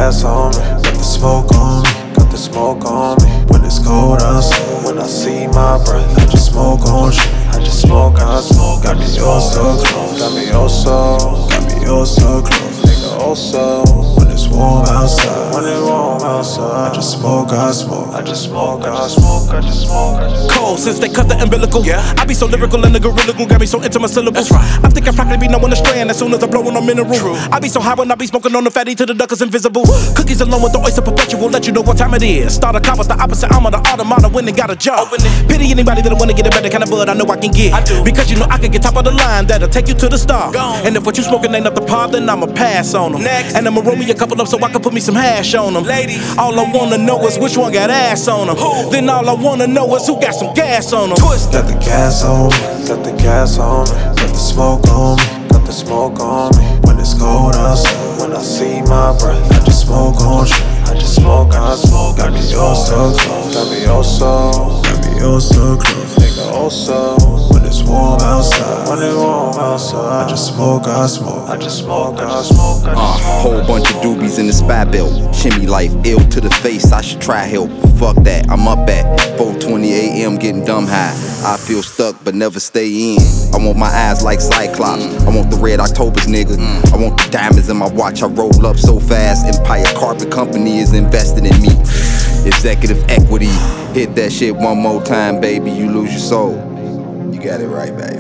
gas on me, got the smoke on me, got the smoke on me. When it's cold outside, when I see my breath, I just smoke on shit. I just smoke, I smoke. Got me oh so close, got me oh so, got me oh so close. Nigga oh so. When it's warm outside, when it's warm outside, I just smoke, I smoke. I just smoke, I smoke, I just smoke, I just smoke. Cold since they cut the umbilical. Yeah. I be so lyrical and the gorilla glue got me so into my syllables. That's right. I think I'm probably be knowing the strand as soon as I blow on a mineral. True. I be so high when I be smoking on the fatty till the duck is invisible. Cookies alone with the oyster perpetual, let you know what time it is. Start a car with the opposite arm of the automata when they got a job. Pity anybody that wanna get a better kind of bud I know I can get. I do. Because you know I can get top of the line that'll take you to the star. Gone. And if what you smoking ain't up the par, then I'ma pass on them. Next. And I'ma roll me a couple up so I can put me some hash on them. Ladies. All I wanna know is which one got ass on them. Who? Then all I wanna know is who got some gas on them. Twist. Got the gas on me, got the gas on me, got the smoke on me, got the smoke on me. When it's cold outside, when I see my breath, I just smoke on shit. I just smoke, I smoke. Got me oh so close, got me oh so, got me oh so close. Nigga oh so. When it's warm outside, when it's warm outside, I just smoke, I smoke. I just smoke, I smoke, I just smoke. Whole bunch of doobies in the spy belt. Shimmy life, ill to the face, I should try help. Fuck that, I'm up at 4:20 a.m. getting dumb high. I feel stuck but never stay in. I want my eyes like Cyclops. I want the red Octobers, nigga. I want the diamonds in my watch. I roll up so fast. Empire Carpet Company is invested in me. Executive equity. Hit that shit one more time, baby. You lose your soul. You got it right, baby.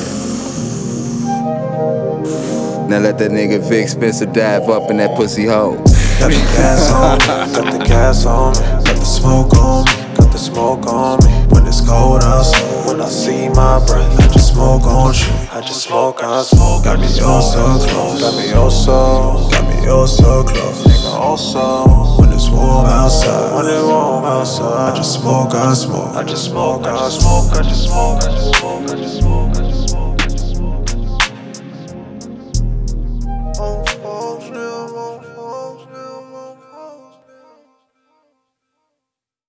Now let that nigga Vic Spencer dive up in that pussy hole. Got the gas on me, got the gas on me, got the smoke on me, got the smoke on me. When it's cold outside, when I see my breath, I just smoke on shit. I just smoke, I smoke. Got me oh so close, got me oh so, got me oh so close. Nigga oh so. When it's warm outside, when it's warm outside, I just smoke, I smoke. I just smoke, I smoke, I just smoke, I just smoke.